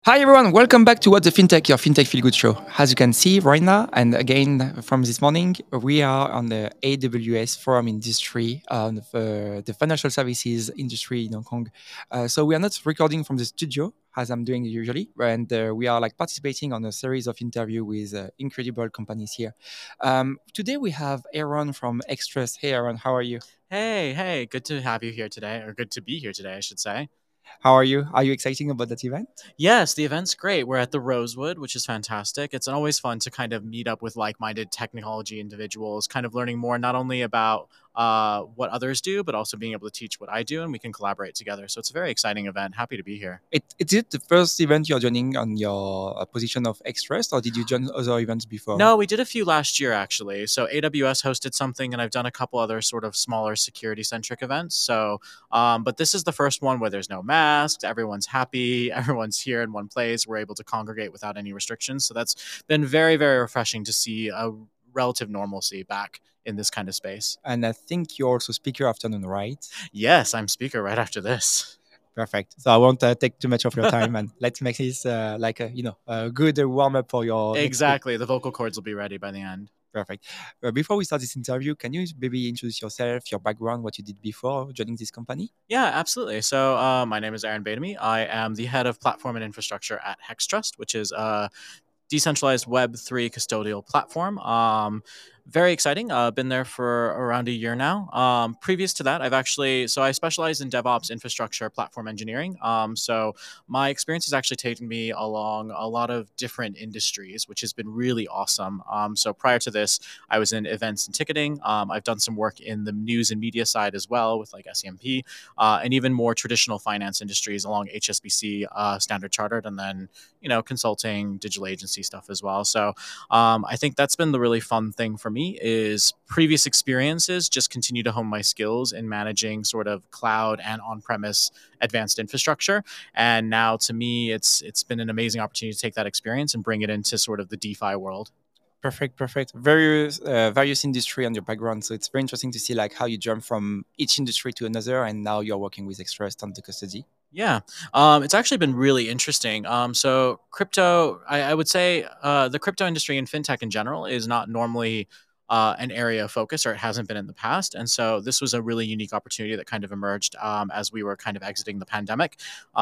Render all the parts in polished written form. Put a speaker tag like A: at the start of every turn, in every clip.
A: Hi everyone, welcome back to What the FinTech, your FinTech Feel Good show. As you can see right now, and again from this morning, we are on the AWS Forum Industry, the financial services industry in Hong Kong. So we are not recording from the studio as I'm doing usually, and we are like participating on a series of interview with incredible companies here. Today we have Aaron from Extras. Hey Aaron, how are you?
B: Hey, good to have you here today, or good to be here today, I should say.
A: How are you? Are you excited about that event?
B: Yes, the event's great. We're at the Rosewood, which is fantastic. It's always fun to kind of meet up with like minded technology individuals, kind of learning more not only about what others do, but also being able to teach what I do, and we can collaborate together. So it's a very exciting event. Happy to be here.
A: Is it the first event you're joining on your position of extras, or did you join other events before?
B: No, we did a few last year actually. So AWS hosted something, and I've done a couple other sort of smaller security centric events. But this is the first one where there's no masks, everyone's happy, everyone's here in one place. We're able to congregate without any restrictions. So that's been very, very refreshing to see a relative normalcy back in this kind of space.
A: And I think you're also speaker afternoon, right?
B: Yes, I'm speaker right after this.
A: Perfect. So I won't take too much of your time, and let's make this like a good warm up for your next speech.
B: Exactly. The vocal cords will be ready by the end.
A: Perfect. Before we start this interview, can you maybe introduce yourself, your background, what you did before joining this company?
B: Yeah, absolutely. So, my name is Aaron Badamy. I am the head of platform and infrastructure at HexTrust, which is a decentralized Web3 custodial platform. Very exciting. Been there for around a year now. Previous to that, I specialize in DevOps infrastructure platform engineering. So my experience has actually taken me along a lot of different industries, which has been really awesome. So prior to this, I was in events and ticketing. I've done some work in the news and media side as well with like SEMP, and even more traditional finance industries along HSBC, Standard Chartered, and then consulting, digital agency stuff as well. So I think that's been the really fun thing for me is previous experiences just continue to hone my skills in managing sort of cloud and on-premise advanced infrastructure. And now to me, it's been an amazing opportunity to take that experience and bring it into sort of the DeFi world.
A: Perfect, perfect. Various industry and your background, so it's very interesting to see like how you jump from each industry to another, and now you're working with extras on the custody.
B: Yeah, it's actually been really interesting. So crypto, I would say the crypto industry and fintech in general is not normally an area of focus, or it hasn't been in the past. And so this was a really unique opportunity that kind of emerged as we were kind of exiting the pandemic.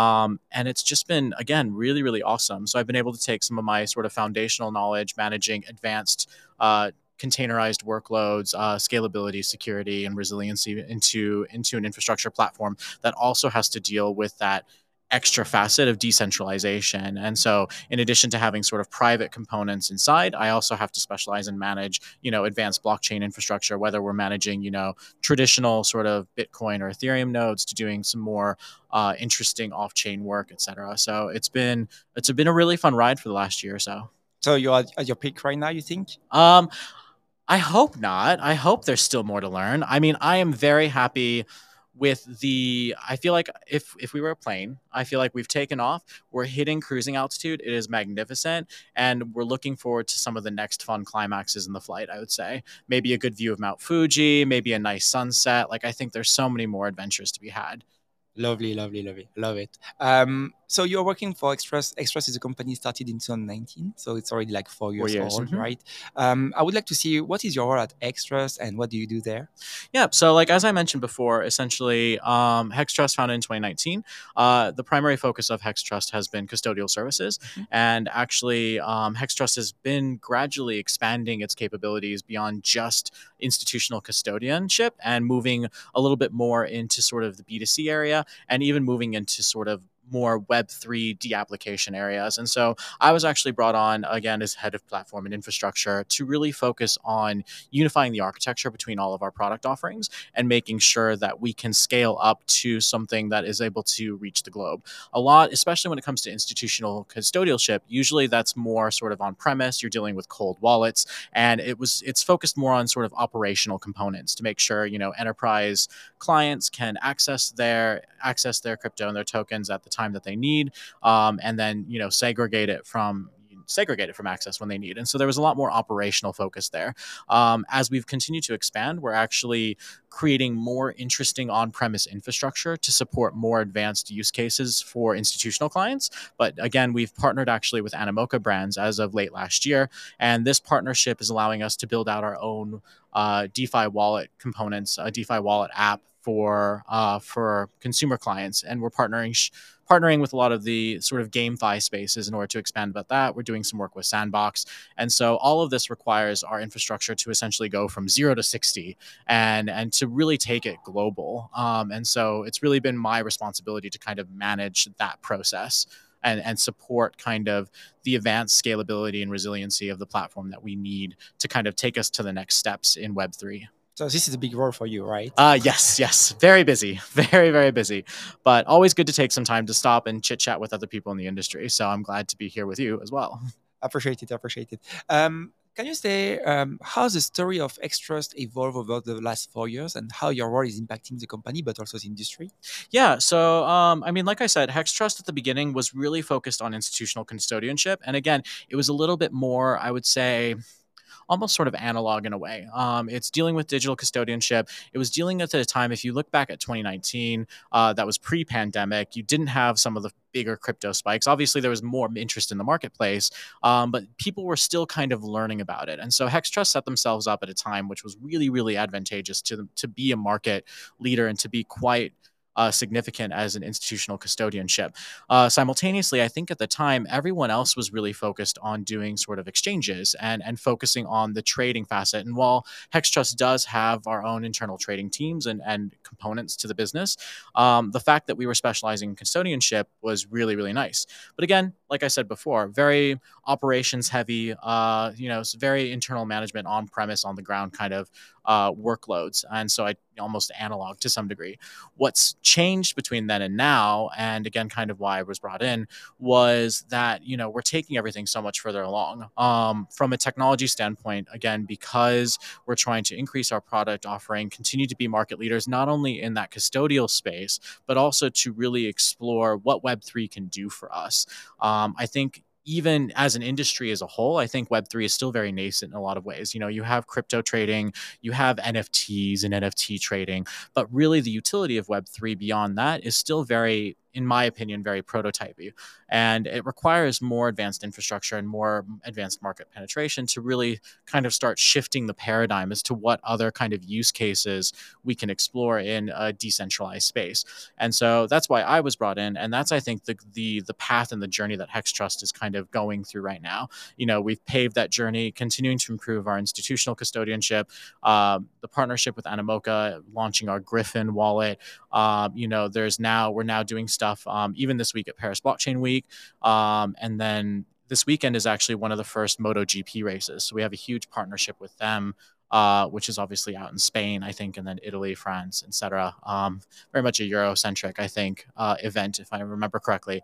B: And it's just been, again, really, really awesome. So I've been able to take some of my sort of foundational knowledge managing advanced containerized workloads, scalability, security, and resiliency into an infrastructure platform that also has to deal with that extra facet of decentralization. And so in addition to having sort of private components inside, I also have to specialize and manage, advanced blockchain infrastructure, whether we're managing, traditional sort of Bitcoin or Ethereum nodes to doing some more interesting off-chain work, et cetera. So it's been a really fun ride for the last year or so.
A: So you're at your peak right now, you think?
B: Um, I hope not. I hope there's still more to learn. I mean, I am very happy with the I feel like if we were a plane, I feel like we've taken off, we're hitting cruising altitude, it is magnificent, and we're looking forward to some of the next fun climaxes in the flight, I would say. Maybe a good view of Mount Fuji, maybe a nice sunset. Like I think there's so many more adventures to be had.
A: Lovely, lovely, lovely. Love it. So you're working for Express. Express is a company started in 2019, so it's already like 4 years
B: 4 years.
A: old, right? I would like to see what is your role at Express and what do you do there?
B: Yeah. So, like as I mentioned before, essentially, Hex Trust founded in 2019. The primary focus of Hex Trust has been custodial services,
A: Mhm.
B: and actually, Hex Trust has been gradually expanding its capabilities beyond just institutional custodianship and moving a little bit more into sort of the B2C area, and even moving into sort of more Web3 de-application areas. And so I was actually brought on again as head of platform and infrastructure to really focus on unifying the architecture between all of our product offerings and making sure that we can scale up to something that is able to reach the globe. A lot, especially when it comes to institutional custodialship, usually that's more sort of on premise. You're dealing with cold wallets, and it's focused more on sort of operational components to make sure enterprise clients can access their crypto and their tokens at the time that they need, and then segregate it from segregated from access when they need. And so there was a lot more operational focus there. As we've continued to expand, we're actually creating more interesting on-premise infrastructure to support more advanced use cases for institutional clients. But again, we've partnered actually with Animoca Brands as of late last year, and this partnership is allowing us to build out our own DeFi wallet components, a DeFi wallet app for consumer clients, and we're partnering with a lot of the sort of GameFi spaces in order to expand about that. We're doing some work with Sandbox, and so all of this requires our infrastructure to essentially go from 0 to 60 and to really take it global. And so it's really been my responsibility to kind of manage that process and support kind of the advanced scalability and resiliency of the platform that we need to kind of take us to the next steps in Web3.
A: So this is a big role for you, right?
B: Yes. Very busy. Very, very busy. But always good to take some time to stop and chit chat with other people in the industry. So I'm glad to be here with you as well.
A: Appreciate it. Can you say how the story of Xtrust evolved over the last 4 years and how your role is impacting the company, but also the industry?
B: Yeah. So, I mean, like I said, HexTrust at the beginning was really focused on institutional custodianship. And again, it was a little bit more, I would say, almost sort of analog in a way. It's dealing with digital custodianship. It was dealing at a time, if you look back at 2019, that was pre-pandemic. You didn't have some of the bigger crypto spikes. Obviously, there was more interest in the marketplace, but people were still kind of learning about it. And so HexTrust set themselves up at a time which was really, really advantageous to them to be a market leader and to be quite significant as an institutional custodianship. Simultaneously, I think at the time, everyone else was really focused on doing sort of exchanges and focusing on the trading facet. And while HexTrust does have our own internal trading teams and components to the business, the fact that we were specializing in custodianship was really, really nice. But again, like I said before, very operations heavy, very internal management on premise, on the ground kind of workloads. And so I almost analog to some degree. What's changed between then and now, and again, kind of why I was brought in, was that, we're taking everything so much further along. From a technology standpoint, again, because we're trying to increase our product offering, continue to be market leaders, not only in that custodial space, but also to really explore what Web3 can do for us. I think even as an industry as a whole, I think Web3 is still very nascent in a lot of ways. You have crypto trading, you have NFTs and NFT trading, but really the utility of Web3 beyond that is still very, in my opinion, very prototypey. And it requires more advanced infrastructure and more advanced market penetration to really kind of start shifting the paradigm as to what other kind of use cases we can explore in a decentralized space. And so that's why I was brought in. And that's, I think, the path and the journey that HexTrust is kind of going through right now. We've paved that journey, continuing to improve our institutional custodianship, the partnership with Animoca, launching our Griffin wallet. We're now doing stuff even this week at Paris Blockchain Week. And then this weekend is actually one of the first MotoGP races. So we have a huge partnership with them, which is obviously out in Spain, I think, and then Italy, France, etc. Very much a Eurocentric, I think, event, if I remember correctly.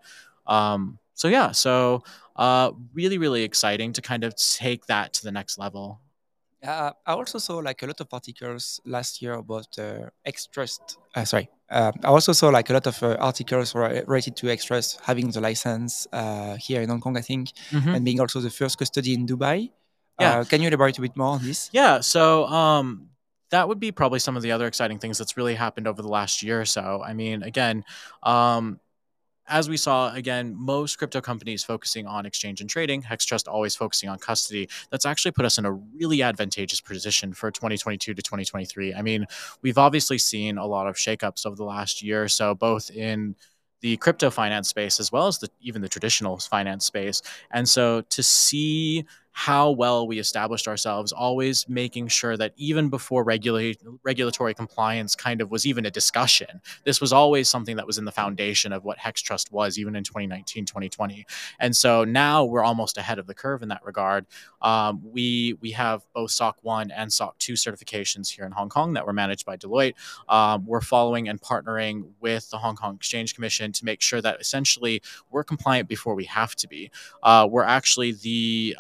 B: So really, really exciting to kind of take that to the next level.
A: I also saw like a lot of articles last year about Xtrust. I also saw like a lot of articles related to Xtrust having the license here in Hong Kong, I think, and being also the first custody in Dubai.
B: Yeah.
A: Can you elaborate a bit more on this?
B: Yeah. So that would be probably some of the other exciting things that's really happened over the last year or so. I mean, again, as we saw, again, most crypto companies focusing on exchange and trading, HexTrust always focusing on custody. That's actually put us in a really advantageous position for 2022 to 2023. I mean, we've obviously seen a lot of shakeups over the last year or so, both in the crypto finance space as well as even the traditional finance space. And so to see how well we established ourselves, always making sure that even before regulatory compliance kind of was even a discussion, this was always something that was in the foundation of what HexTrust was, even in 2019, 2020. And so now we're almost ahead of the curve in that regard. We have both SOC 1 and SOC 2 certifications here in Hong Kong that were managed by Deloitte. We're following and partnering with the Hong Kong Exchange Commission to make sure that essentially we're compliant before we have to be. I think we're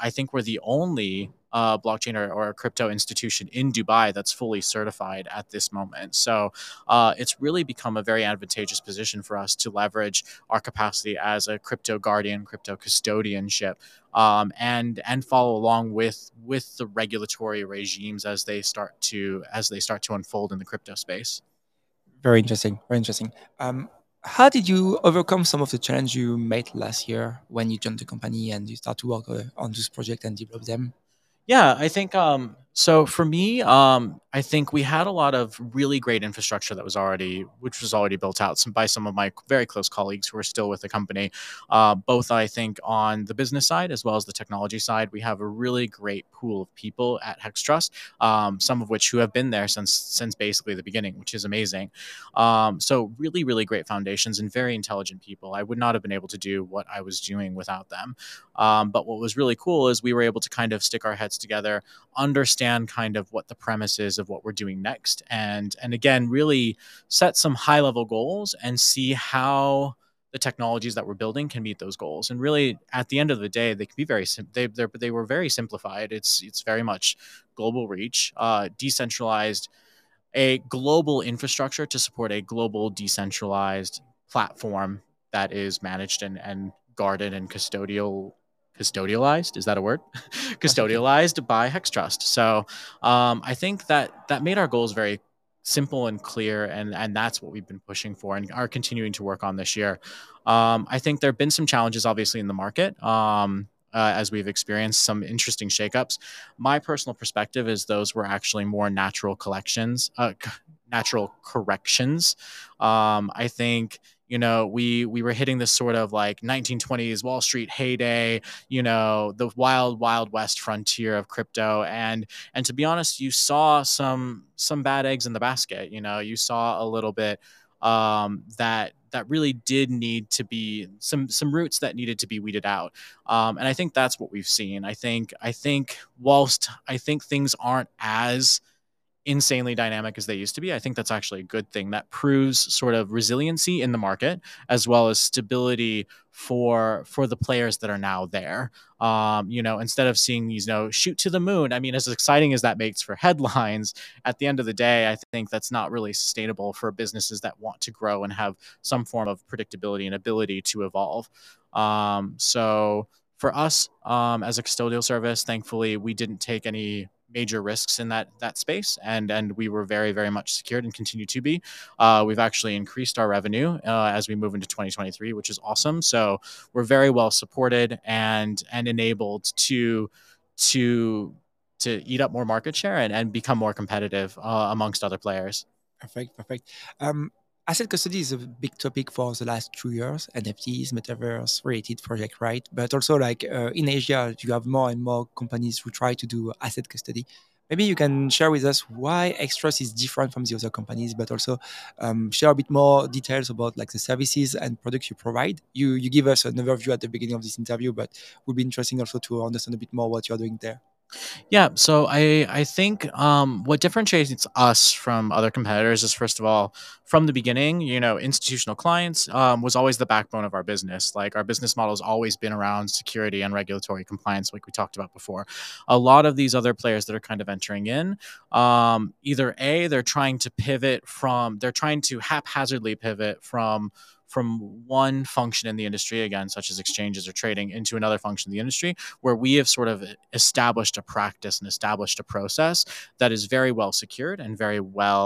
B: the only blockchain or crypto institution in Dubai that's fully certified at this moment. So it's really become a very advantageous position for us to leverage our capacity as a crypto guardian, crypto custodianship, and follow along with the regulatory regimes as they start to unfold in the crypto space.
A: Very interesting. Very interesting. How did you overcome some of the challenge you made last year when you joined the company and you start to work on this project and develop them?
B: Yeah, I think so for me, I think we had a lot of really great infrastructure that was already built out by some of my very close colleagues who are still with the company. Both I think on the business side as well as the technology side, we have a really great pool of people at Hex Trust, some of which who have been there since basically the beginning, which is amazing. So really great foundations and very intelligent people. I would not have been able to do what I was doing without them. But what was really cool is we were able to kind of stick our heads together, understand kind of what the premise is of what we're doing next, and again, really set some high level goals and see how the technologies that we're building can meet those goals. And really, at the end of the day, they can be they were very simplified. It's very much global reach, decentralized, a global infrastructure to support a global decentralized platform that is managed and guarded and custodialized, is that a word?
A: Perfectly.
B: Custodialized by Hex Trust. So I think that made our goals very simple and clear, and that's what we've been pushing for and are continuing to work on this year. I think there have been some challenges obviously in the market, as we've experienced some interesting shakeups. My personal perspective is those were actually more natural corrections. I think, we were hitting this sort of like 1920s Wall Street heyday, the wild west frontier of crypto, and to be honest, you saw some bad eggs in the basket. You saw a little bit that really did need to be some roots that needed to be weeded out. And I think that's what we've seen. I think whilst I think things aren't as insanely dynamic as they used to be, I think that's actually a good thing. That proves sort of resiliency in the market as well as stability for the players that are now there. Instead of seeing these, shoot to the moon. I mean, as exciting as that makes for headlines, at the end of the day, I think that's not really sustainable for businesses that want to grow and have some form of predictability and ability to evolve. So for us, as a custodial service, thankfully, we didn't take any major risks in that space, and we were very much secured and continue to be. We've actually increased our revenue as we move into 2023, which is awesome. So we're very well supported and enabled to eat up more market share and become more competitive amongst other players.
A: Perfect, perfect. Asset custody is a big topic for the last 2 years. NFTs, metaverse related project, right? But also, like in Asia, you have more and more companies who try to do asset custody. Maybe you can share with us why Xtrust is different from the other companies, but also share a bit more details about like the services and products you provide. You give us an overview at the beginning of this interview, but it would be interesting also to understand a bit more what you're doing there.
B: Yeah, so I think what differentiates us from other competitors is, first of all, from the beginning, institutional clients was always the backbone of our business. Like, our business model has always been around security and regulatory compliance, like we talked about before. A lot of these other players that are kind of entering in, either they're trying to haphazardly pivot from one function in the industry, again, such as exchanges or trading, into another function in the industry, where we have sort of established a practice and established a process that is very well secured and very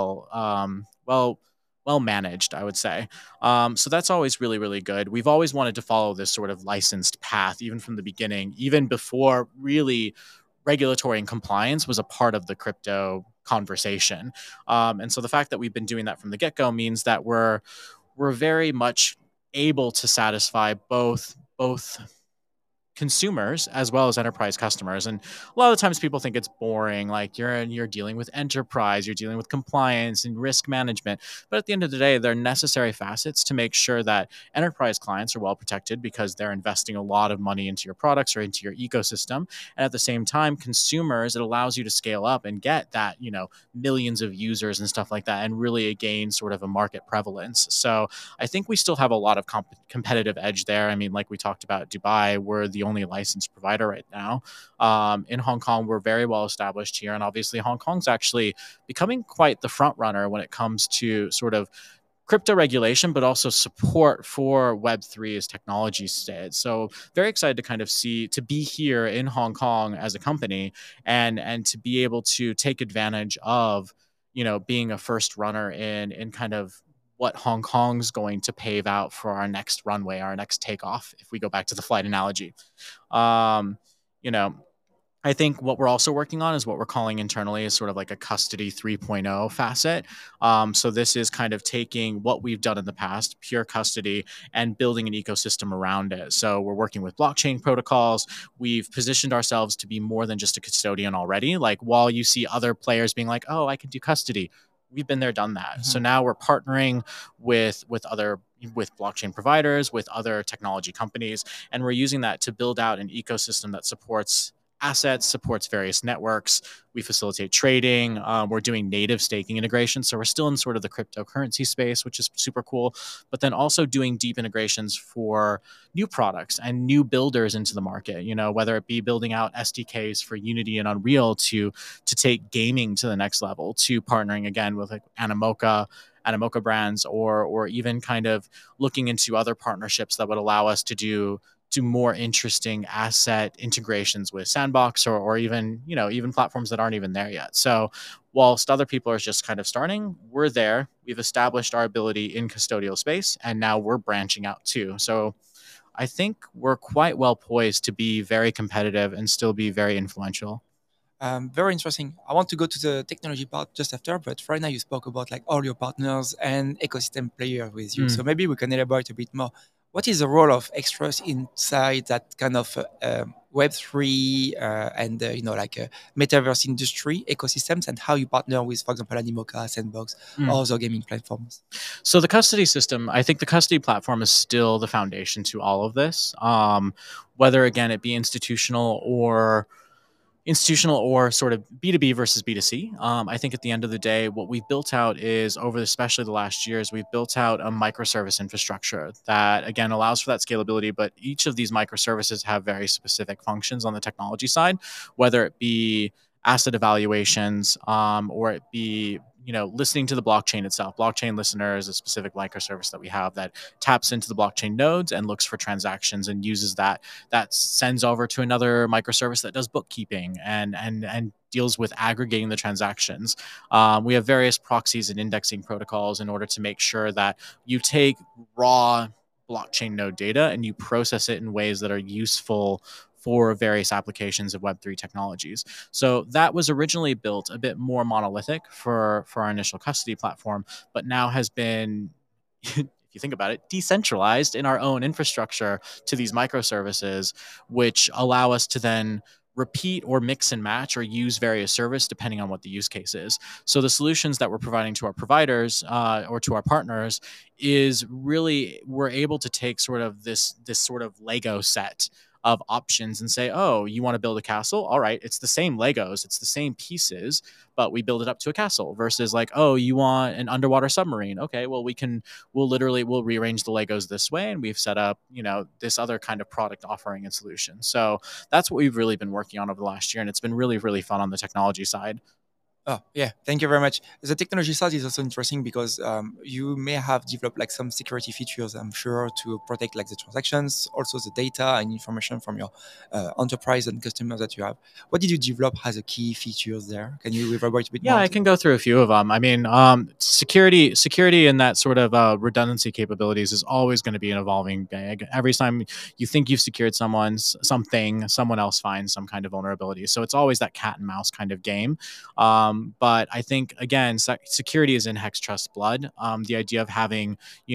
B: well managed, I would say. So that's always really good. We've always wanted to follow this sort of licensed path, even from the beginning, even before really regulatory and compliance was a part of the crypto conversation. And so the fact that we've been doing that from the get-go means that we're very much able to satisfy both consumers as well as enterprise customers. And a lot of the times people think it's boring, like you're dealing with enterprise, you're dealing with compliance and risk management. But at the end of the day, they're necessary facets to make sure that enterprise clients are well protected, because they're investing a lot of money into your products or into your ecosystem. And at the same time, consumers, it allows you to scale up and get that, millions of users and stuff like that, and really gain sort of a market prevalence. So I think we still have a lot of competitive edge there. I mean, like we talked about Dubai, we're the only licensed provider right now. In Hong Kong, we're very well established here, and obviously Hong Kong's actually becoming quite the front runner when it comes to sort of crypto regulation, but also support for Web3 as technology stays. So very excited to kind of to be here in Hong Kong as a company, and to be able to take advantage of, being a first runner in kind of what Hong Kong's going to pave out for our next runway, our next takeoff, if we go back to the flight analogy. Um, you know, I think what we're also working on is what we're calling internally is sort of like a custody 3.0 facet. So this is kind of taking what we've done in the past, pure custody, and building an ecosystem around it. So we're working with blockchain protocols. We've positioned ourselves to be more than just a custodian already. Like while you see other players being like, oh, I can do custody, we've been there, done that. So now we're partnering with blockchain providers, with other technology companies, and we're using that to build out an ecosystem that supports assets, supports various networks. We facilitate trading. We're doing native staking integration. So we're still in sort of the cryptocurrency space, which is super cool, but then also doing deep integrations for new products and new builders into the market, whether it be building out SDKs for Unity and Unreal to take gaming to the next level, to partnering again with like Animoca brands, or even kind of looking into other partnerships that would allow us to do more interesting asset integrations with Sandbox, or even even platforms that aren't even there yet. So whilst other people are just kind of starting, we're there. We've established our ability in custodial space, and now we're branching out too. So I think we're quite well poised to be very competitive and still be very influential.
A: Very interesting. I want to go to the technology part just after, but right now you spoke about like all your partners and ecosystem players with you. So maybe we can elaborate a bit more. What is the role of Extras inside that kind of Web3 and like metaverse industry ecosystems, and how you partner with, for example, Animoca, Sandbox, or other gaming platforms?
B: So the custody system, I think the custody platform is still the foundation to all of this. Whether again it be institutional or sort of B2B versus B2C. I think at the end of the day, what we've built out is, over especially the last years, we've built out a microservice infrastructure that, again, allows for that scalability. But each of these microservices have very specific functions on the technology side, whether it be asset evaluations, or it be listening to the blockchain itself. Blockchain Listener is a specific microservice that we have that taps into the blockchain nodes and looks for transactions and uses that sends over to another microservice that does bookkeeping and deals with aggregating the transactions. We have various proxies and indexing protocols in order to make sure that you take raw blockchain node data and you process it in ways that are useful for various applications of Web3 technologies. So that was originally built a bit more monolithic for our initial custody platform, but now has been, if you think about it, decentralized in our own infrastructure to these microservices, which allow us to then repeat or mix and match or use various services depending on what the use case is. So the solutions that we're providing to our providers or to our partners is really, we're able to take sort of this sort of Lego set of options and say, oh, you want to build a castle? All right, it's the same Legos, it's the same pieces, but we build it up to a castle, versus like, oh, you want an underwater submarine? Okay, well, we'll rearrange the Legos this way, and we've set up, this other kind of product offering and solution. So that's what we've really been working on over the last year, and it's been really, really fun on the technology side.
A: Oh, yeah. Thank you very much. The technology side is also interesting because you may have developed like some security features, I'm sure, to protect like the transactions, also the data and information from your enterprise and customers that you have. What did you develop as a key features there? Can you elaborate a bit
B: Yeah,
A: more?
B: I can go through a few of them. I mean, security and that sort of redundancy capabilities is always going to be an evolving bag. Every time you think you've secured someone else finds some kind of vulnerability. So it's always that cat and mouse kind of game. But I think, again, security is in HexTrust blood. The idea of having,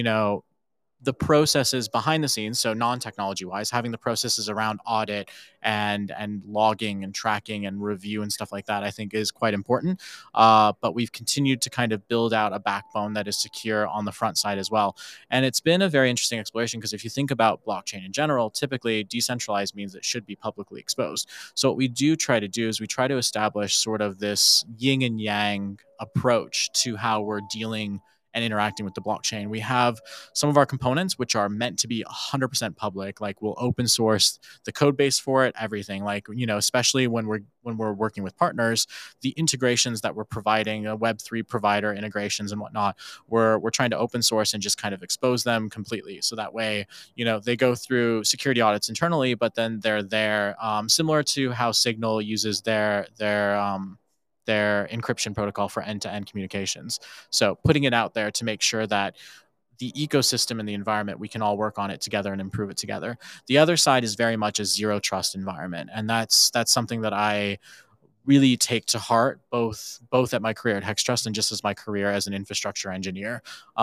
B: the processes behind the scenes, so non-technology wise, having the processes around audit and logging and tracking and review and stuff like that, I think is quite important. But we've continued to kind of build out a backbone that is secure on the front side as well. And it's been a very interesting exploration, because if you think about blockchain in general, typically decentralized means it should be publicly exposed. So what we do try to do is we try to establish sort of this yin and yang approach to how we're dealing and interacting with the blockchain. We have some of our components which are meant to be 100% public. Like we'll open source the code base for it, everything. Like, especially when we're working with partners, the integrations that we're providing, a Web3 provider integrations and whatnot, we're trying to open source and just kind of expose them completely. So that way, they go through security audits internally, but then they're there, similar to how Signal uses their encryption protocol for end-to-end communications. So putting it out there to make sure that the ecosystem and the environment, we can all work on it together and improve it together. The other side is very much a zero trust environment, and that's something that I really take to heart, both at my career at HexTrust and just as my career as an infrastructure engineer.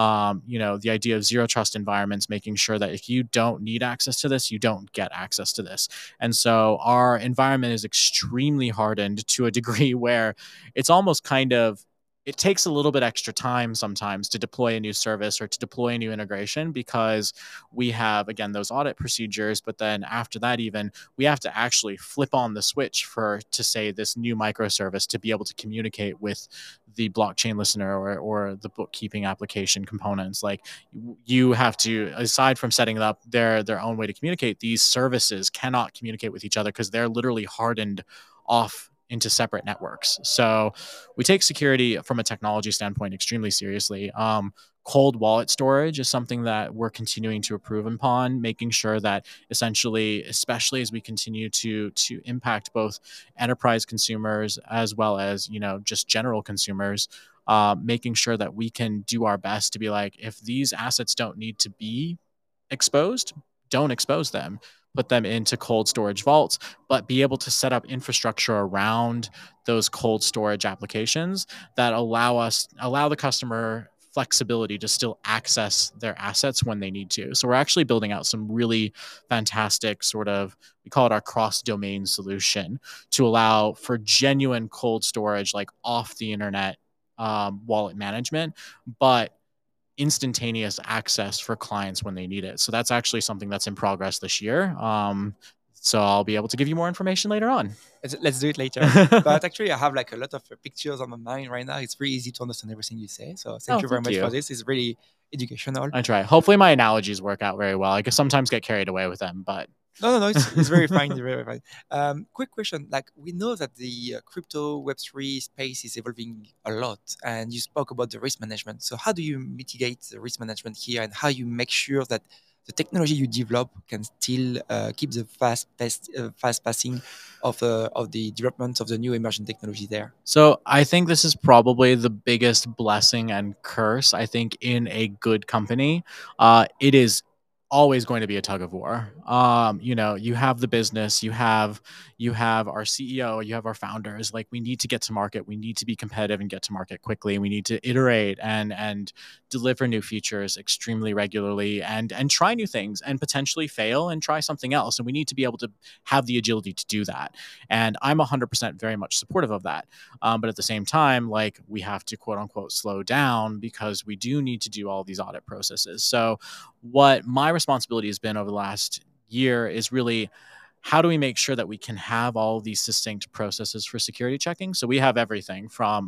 B: The idea of zero trust environments, making sure that if you don't need access to this, you don't get access to this. And so our environment is extremely hardened to a degree where it's almost kind of, it takes a little bit extra time sometimes to deploy a new service or to deploy a new integration, because we have, again, those audit procedures. But then after that, even we have to actually flip on the switch to say this new microservice to be able to communicate with the blockchain listener or the bookkeeping application components. Like, you have to, aside from setting up their own way to communicate, these services cannot communicate with each other because they're literally hardened off into separate networks. So we take security from a technology standpoint extremely seriously. Cold wallet storage is something that we're continuing to improve upon, making sure that essentially, especially as we continue to impact both enterprise consumers as well as just general consumers, making sure that we can do our best to be like, if these assets don't need to be exposed, don't expose them. Put them into cold storage vaults, but be able to set up infrastructure around those cold storage applications that allow the customer flexibility to still access their assets when they need to. So we're actually building out some really fantastic sort of, we call it our cross-domain solution, to allow for genuine cold storage, like off the internet wallet management, but instantaneous access for clients when they need it. So that's actually something that's in progress this year. So I'll be able to give you more information later on.
A: Let's do it later. But actually, I have like a lot of pictures on my mind right now. It's very easy to understand everything you say. So thank you very much for this. It's really educational.
B: I try. Hopefully my analogies work out very well. I can sometimes get carried away with them, but
A: no, it's very fine. Very fine. Quick question: like, we know that the crypto Web3 space is evolving a lot, and you spoke about the risk management. So how do you mitigate the risk management here, and how you make sure that the technology you develop can still keep the fast passing of the development of the new emerging technology there?
B: So I think this is probably the biggest blessing and curse, I think, in a good company. It is always going to be a tug of war. You have the business, you have our CEO, you have our founders. Like, we need to get to market, we need to be competitive and get to market quickly. We need to iterate and deliver new features extremely regularly, and try new things and potentially fail and try something else. And we need to be able to have the agility to do that. And I'm 100% very much supportive of that. But at the same time, like, we have to quote unquote slow down because we do need to do all these audit processes. So what my responsibility has been over the last year is really, how do we make sure that we can have all of these distinct processes for security checking? So we have everything from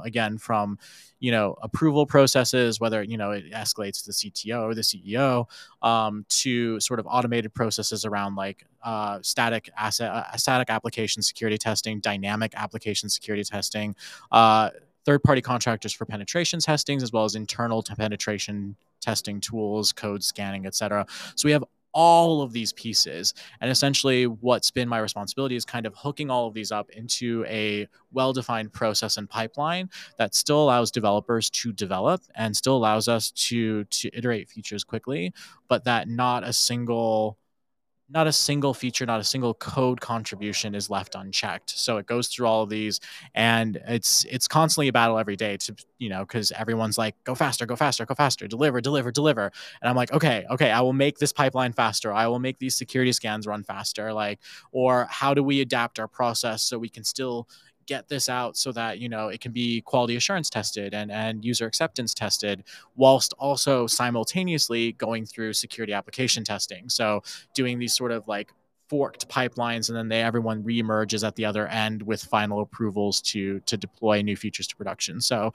B: approval processes, whether it escalates to the CTO or the CEO, to sort of automated processes around like static application security testing, dynamic application security testing, third-party contractors for penetration testings, as well as internal penetration testing tools, code scanning, etc. So we have all of these pieces. And essentially what's been my responsibility is kind of hooking all of these up into a well-defined process and pipeline that still allows developers to develop and still allows us to iterate features quickly, but that not a single feature, not a single code contribution is left unchecked. So it goes through all of these, and it's constantly a battle every day to, because everyone's like, go faster, deliver. And I'm like, okay, I will make this pipeline faster. I will make these security scans run faster. Like, or how do we adapt our process so we can still get this out so that it can be quality assurance tested and user acceptance tested, whilst also simultaneously going through security application testing. So doing these sort of like forked pipelines, and then everyone reemerges at the other end with final approvals to deploy new features to production. So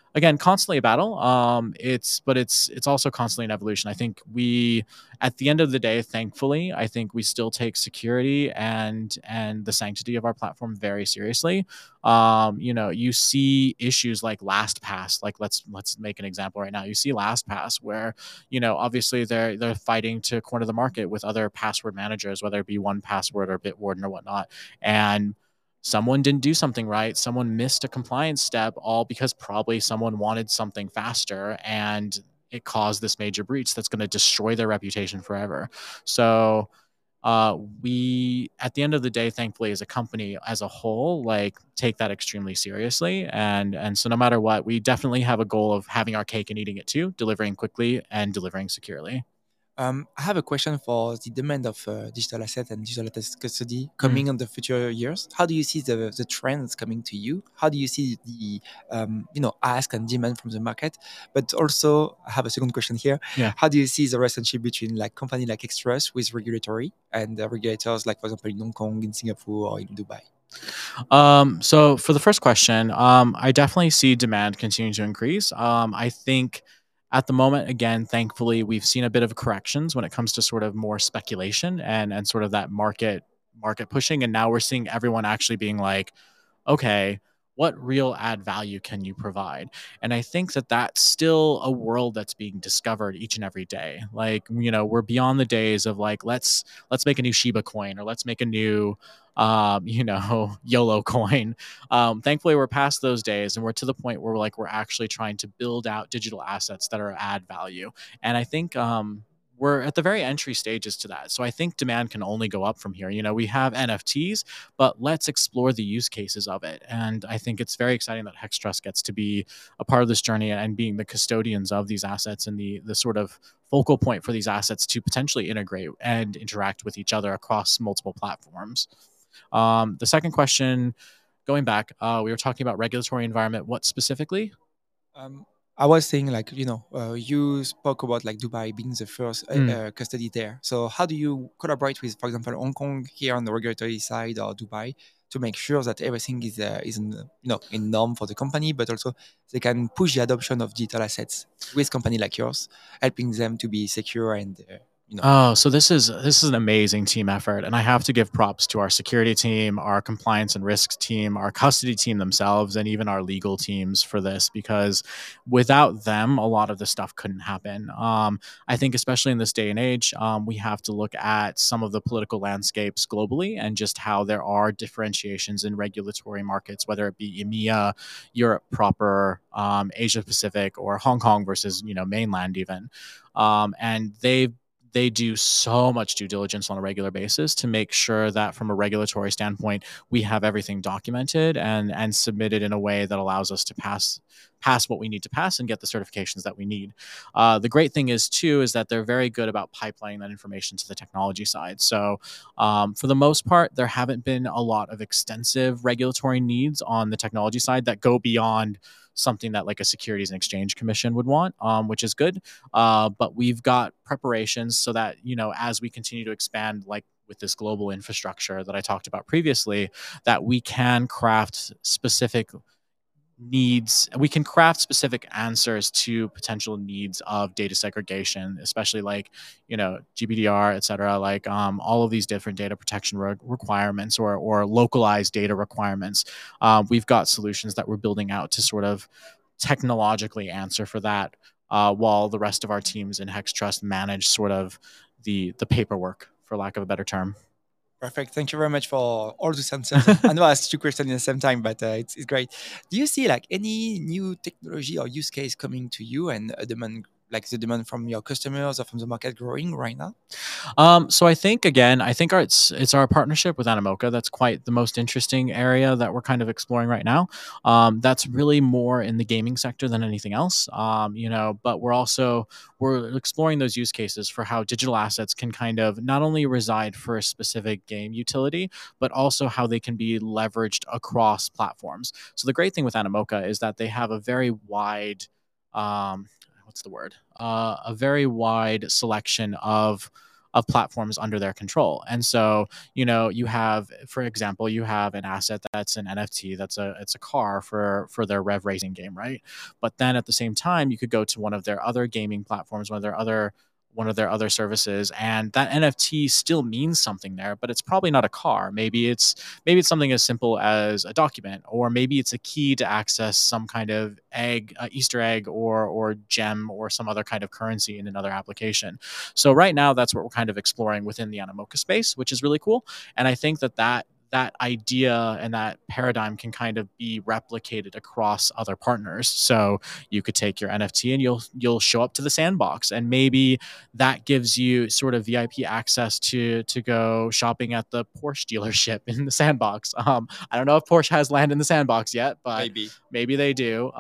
B: Again, constantly a battle. It's also constantly an evolution. I think we, at the end of the day, thankfully, I think we still take security and the sanctity of our platform very seriously. You see issues like LastPass. Like let's make an example right now. You see LastPass where obviously they're fighting to corner the market with other password managers, whether it be 1Password or Bitwarden or whatnot, and someone didn't do something right, someone missed a compliance step, all because probably someone wanted something faster, and it caused this major breach that's going to destroy their reputation forever. So we, at the end of the day, thankfully, as a company as a whole, like, take that extremely seriously, and so no matter what, we definitely have a goal of having our cake and eating it too, delivering quickly and delivering securely.
A: I have a question for the demand of digital asset and digital asset custody
B: Mm.
A: coming in the future years. How do you see the trends coming to you? How do you see the ask and demand from the market? But also, I have a second question here.
B: Yeah.
A: How do you see the relationship between like company like Extrus with regulatory and regulators like, for example, in Hong Kong, in Singapore, or in Dubai?
B: So for the first question, I definitely see demand continuing to increase. I think at the moment, again, thankfully, we've seen a bit of corrections when it comes to sort of more speculation and sort of that market pushing, and now we're seeing everyone actually being like, okay, what real add value can you provide? And I think that that's still a world that's being discovered each and every day. Like, we're beyond the days of like, let's make a new Shiba coin, or let's make a new YOLO coin. Thankfully, we're past those days, and we're to the point where we're actually trying to build out digital assets that are add value. And I think we're at the very entry stages to that. So I think demand can only go up from here. We have NFTs, but let's explore the use cases of it. And I think it's very exciting that HexTrust gets to be a part of this journey and being the custodians of these assets and the sort of focal point for these assets to potentially integrate and interact with each other across multiple platforms. The second question, going back, we were talking about regulatory environment. What specifically?
A: Um, I was saying, like, you spoke about like Dubai being the first
B: Mm.
A: custody there. So how do you collaborate with, for example, Hong Kong here on the regulatory side, or Dubai, to make sure that everything is in in norm for the company, but also they can push the adoption of digital assets with company like yours, helping them to be secure and
B: Oh, so this is an amazing team effort, and I have to give props to our security team, our compliance and risks team, our custody team themselves, and even our legal teams for this, because without them, a lot of this stuff couldn't happen. I think, especially in this day and age, we have to look at some of the political landscapes globally and just how there are differentiations in regulatory markets, whether it be EMEA, Europe proper, Asia Pacific, or Hong Kong versus mainland even. And they do so much due diligence on a regular basis to make sure that from a regulatory standpoint we have everything documented and submitted in a way that allows us to pass what we need to pass and get the certifications that we need. The great thing is too is that they're very good about pipelining that information to the technology side. So for the most part, there haven't been a lot of extensive regulatory needs on the technology side that go beyond something that like a Securities and Exchange Commission would want, which is good. But we've got preparations so that, as we continue to expand, like with this global infrastructure that I talked about previously, that we can craft specific needs, we can craft specific answers to potential needs of data segregation, especially like GDPR, et cetera, like all of these different data protection requirements or localized data requirements. We've got solutions that we're building out to sort of technologically answer for that, while the rest of our teams in HexTrust manage sort of the paperwork, for lack of a better term.
A: Perfect. Thank you very much for all those answers. I know I asked two questions at the same time, but it's great. Do you see like any new technology or use case coming to you and a demand, like the demand from your customers or from the market growing right now?
B: So I think again, I think it's our partnership with Animoca that's quite the most interesting area that we're kind of exploring right now. That's really more in the gaming sector than anything else. But we're exploring those use cases for how digital assets can kind of not only reside for a specific game utility, but also how they can be leveraged across platforms. So the great thing with Animoca is that they have a very wide what's the word? A very wide selection of of platforms under their control. And so, you have, for example, you have an asset that's an NFT, it's a car for their Rev Racing game, right? But then at the same time, you could go to one of their other gaming platforms, one of their other services, and that NFT still means something there, but it's probably not a car. Maybe it's something as simple as a document, or maybe it's a key to access some kind of Easter egg, or gem, or some other kind of currency in another application. So right now, that's what we're kind of exploring within the Animoca space, which is really cool. And I think that idea and that paradigm can kind of be replicated across other partners. So you could take your NFT and you'll show up to the sandbox, and maybe that gives you sort of VIP access to go shopping at the Porsche dealership in the sandbox. I don't know if Porsche has land in the sandbox yet, but maybe they do.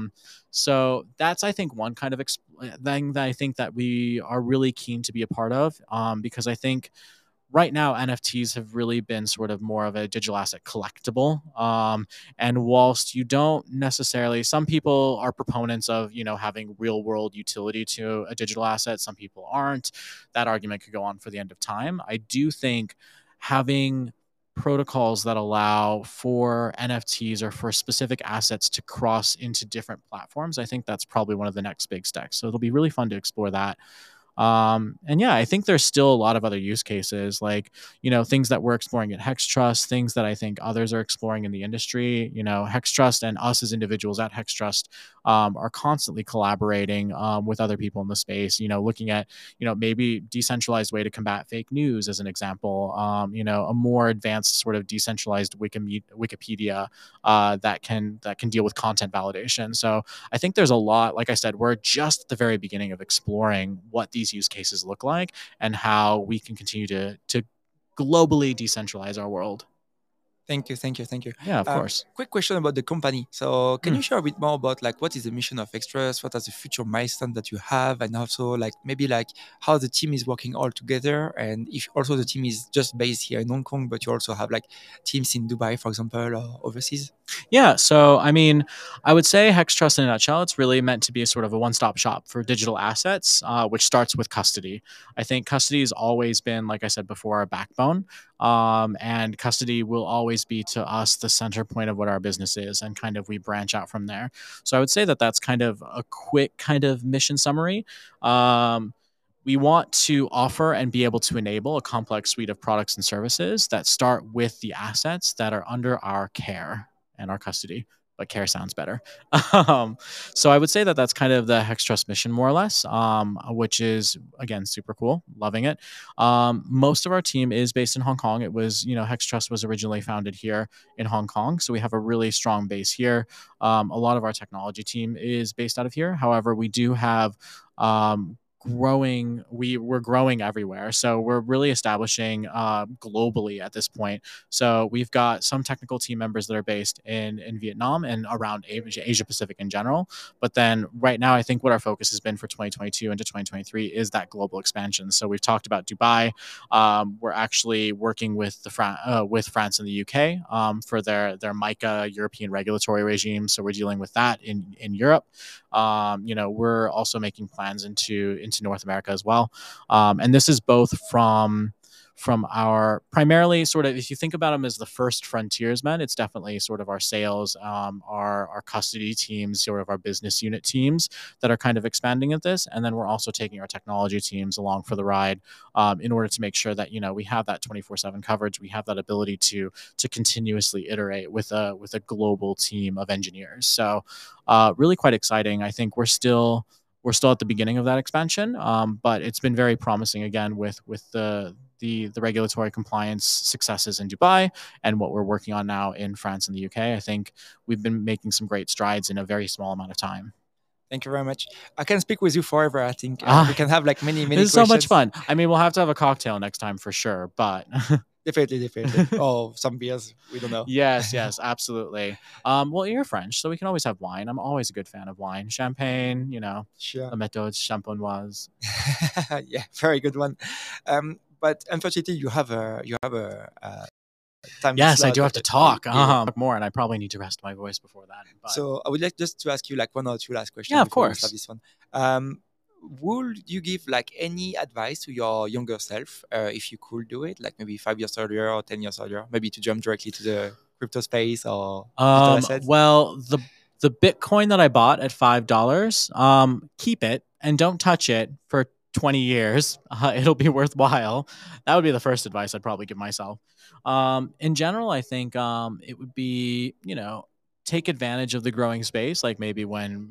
B: So that's, I think, one kind of thing that I think that we are really keen to be a part of, because I think right now NFTs have really been sort of more of a digital asset collectible. And whilst you don't necessarily, some people are proponents of, having real world utility to a digital asset. Some people aren't. That argument could go on for the end of time. I do think having protocols that allow for NFTs or for specific assets to cross into different platforms, I think that's probably one of the next big steps. So it'll be really fun to explore that. And yeah, I think there's still a lot of other use cases, like, things that we're exploring at HexTrust, things that I think others are exploring in the industry. HexTrust and us as individuals at HexTrust are constantly collaborating with other people in the space, looking at, maybe decentralized way to combat fake news as an example, a more advanced sort of decentralized Wikipedia that can deal with content validation. So I think there's a lot. Like I said, we're just at the very beginning of exploring what these use cases look like and how we can continue to globally decentralize our world.
A: Thank you.
B: Yeah, of course.
A: Quick question about the company. So can you share a bit more about what is the mission of HexTrust? What are the future milestones that you have? And also maybe how the team is working all together, and if also the team is just based here in Hong Kong, but you also have teams in Dubai, for example, or overseas?
B: Yeah, so I mean, I would say HexTrust in a nutshell, it's really meant to be a sort of a one-stop shop for digital assets, which starts with custody. I think custody has always been, like I said before, a backbone, and custody will always be to us the center point of what our business is, and kind of we branch out from there. So I would say that that's kind of a quick kind of mission summary. We want to offer and be able to enable a complex suite of products and services that start with the assets that are under our care and our custody, but care sounds better. So I would say that that's kind of the HexTrust mission, more or less, which is, again, super cool. Loving it. Most of our team is based in Hong Kong. It was, HexTrust was originally founded here in Hong Kong. So we have a really strong base here. A lot of our technology team is based out of here. However, we do have we're growing everywhere, so we're really establishing globally at this point. So we've got some technical team members that are based in Vietnam and around Asia Pacific in general, but then right now I think what our focus has been for 2022 into 2023 is that global expansion. So we've talked about Dubai. We're actually working with France and the UK for their MiCA European regulatory regime, so we're dealing with that in Europe. We're also making plans into North America as well. And this is both from our primarily sort of, if you think about them as the first frontiersmen, it's definitely sort of our sales, our custody teams, sort of our business unit teams that are kind of expanding at this. And then we're also taking our technology teams along for the ride in order to make sure that, we have that 24/7 coverage. We have that ability to continuously iterate with a global team of engineers. So really quite exciting. I think we're still at the beginning of that expansion, but it's been very promising, again, with the regulatory compliance successes in Dubai and what we're working on now in France and the UK. I think we've been making some great strides in a very small amount of time.
A: Thank you very much. I can speak with you forever. I think we can have many
B: This is so much fun. I mean, we'll have to have a cocktail next time for sure, but
A: definitely. Oh, some beers. We don't know.
B: Yes, absolutely. Well, you're French, so we can always have wine. I'm always a good fan of wine. Champagne,
A: Sure.
B: La méthode champenoise.
A: Yeah, very good one. But unfortunately, you have a time.
B: Yes, I do have to talk more, and I probably need to rest my voice before that. But.
A: So I would like just to ask you one or two last questions.
B: Yeah, of
A: before we
B: course.
A: start this one. would you give like any advice to your younger self if you could do it, like maybe 5 years earlier or 10 years earlier, maybe to jump directly to the crypto space or digital assets?
B: Well, the Bitcoin that I bought at $5, keep it and don't touch it for 20 years. It'll be worthwhile. That would be the first advice I'd probably give myself. In general, I think it would be, take advantage of the growing space, like maybe when,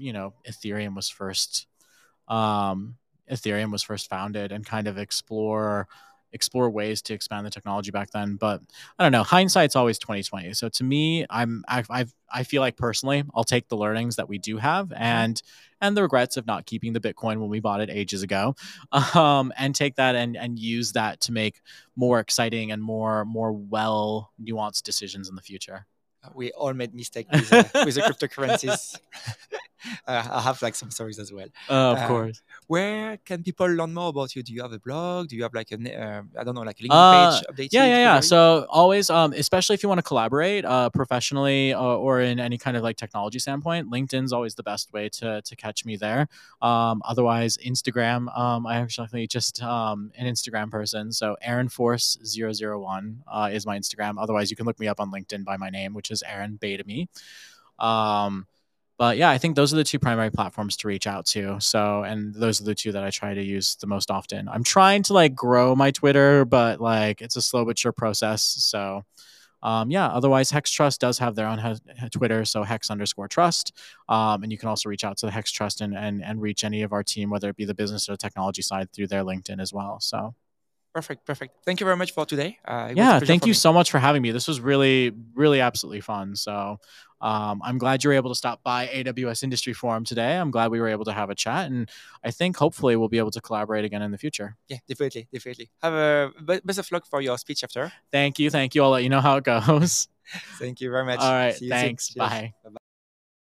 B: Ethereum was first founded, and kind of explore ways to expand the technology back then. But I don't know. Hindsight's always 2020. So to me, I feel like personally, I'll take the learnings that we do have and the regrets of not keeping the Bitcoin when we bought it ages ago, and take that and use that to make more exciting and more well nuanced decisions in the future.
A: We all made mistakes with the cryptocurrencies. I have like some stories as well.
B: Of course.
A: Where can people learn more about you? Do you have a blog? Do you have like I don't know, like a LinkedIn page updated?
B: Yeah. So always, especially if you want to collaborate professionally or in any kind of like technology standpoint, LinkedIn's always the best way to catch me there. Otherwise, Instagram. I actually just an Instagram person. So AaronForce001 is my Instagram. Otherwise, you can look me up on LinkedIn by my name, which is Aaron Baydemy. But yeah, I think those are the two primary platforms to reach out to. So, and those are the two that I try to use the most often. I'm trying to like grow my Twitter, but like it's a slow but sure process. So, yeah, otherwise Hex Trust does have their own Twitter. So Hex_Trust. And you can also reach out to the Hex Trust and reach any of our team, whether it be the business or the technology side, through their LinkedIn as well. So.
A: Perfect. Thank you very much for today.
B: Yeah, thank you so much for having me. This was really, really absolutely fun. So I'm glad you were able to stop by AWS Industry Forum today. I'm glad we were able to have a chat, and I think hopefully we'll be able to collaborate again in the future.
A: Yeah, definitely. Have a best of luck for your speech after.
B: Thank you. I'll let you know how it goes.
A: Thank you very much.
B: All right, thanks. Bye.
A: Bye-bye.